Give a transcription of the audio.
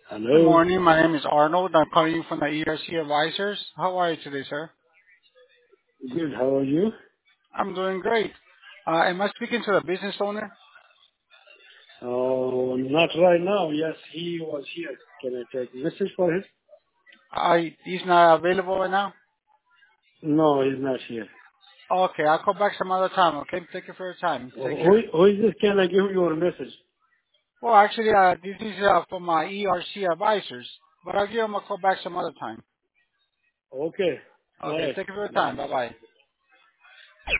Good Hello. morning. My name is Arnold. I'm calling you from the ERC Advisors. How are you today, sir? Good. How are you? I'm doing great. Am I speaking to the business owner? Oh, not right now. Yes, he was here. Can I take message for him? He's not available right now. No, he's not here. Okay, I'll call back some other time. Okay, thank you for your time. Take Who, care. who is this? Can I give you a message? Well, actually, this is from my ERC Advisors, but I'll give him a call back some other time. Okay. All Okay, right. thank you for your Bye. time. Bye bye.